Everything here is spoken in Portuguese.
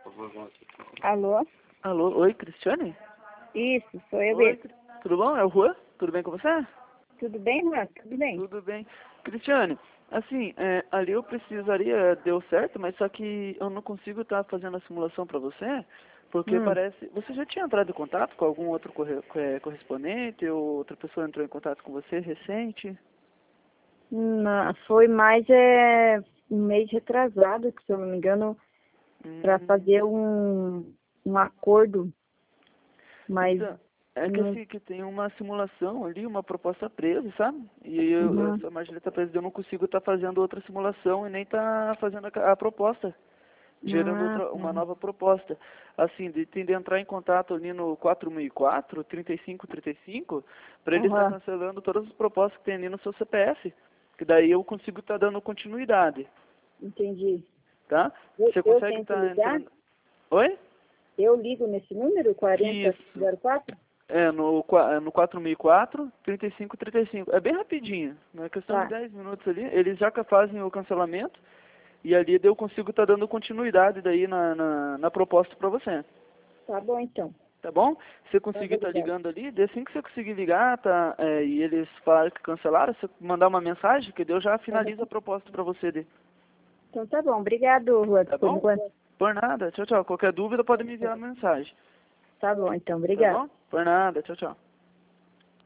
Alô? Alô, oi, Cristiane? Isso, sou eu Oi, mesmo. tudo bom? É o Juan? Tudo bem com você? Tudo bem, Juan? Tudo bem. Tudo bem. Cristiane, assim, ali eu precisaria, deu certo, mas só que eu não consigo estar fazendo a simulação para você, porque Hum. parece... Você já tinha entrado em contato com algum outro correspondente, ou outra pessoa entrou em contato com você recente? Não, foi mais um mês retrasado, que se eu não me engano, para Hum, fazer um acordo, mas então, é que não. assim, que tem uma simulação ali, uma proposta presa, sabe? E eu, Uhum. essa magia está presa, eu não consigo estar fazendo outra simulação e nem estar fazendo a proposta. Gerando Ah, outra, tá. uma nova proposta. Assim, de entrar em contato ali no 4004, 3535, para ele estar Aham, cancelando todas as propostas que tem ali no seu CPF, que daí eu consigo estar dando continuidade, entendi. tá? Você Eu consegue tento estar ligar? entrando... Oi? Eu ligo nesse número, Isso. 4004? No 4004, 3535. É bem rapidinho, é questão de Tá, 10 minutos ali. Eles já fazem o cancelamento e ali eu consigo estar dando continuidade daí na proposta para você. tá bom então. Tá bom? Se você Tá, conseguir vou estar ligar. ligando ali, daí assim que você conseguir ligar, tá, e eles falarem que cancelaram, você mandar uma mensagem, que daí eu já Aham. finalizo a proposta para você ali. Então tá bom. Obrigado, Juan, Tá por bom? enquanto. Por nada. Tchau, tchau. Qualquer dúvida pode me enviar uma mensagem. Tá bom, então. Tá Obrigado. bom? Por nada. Tchau, tchau.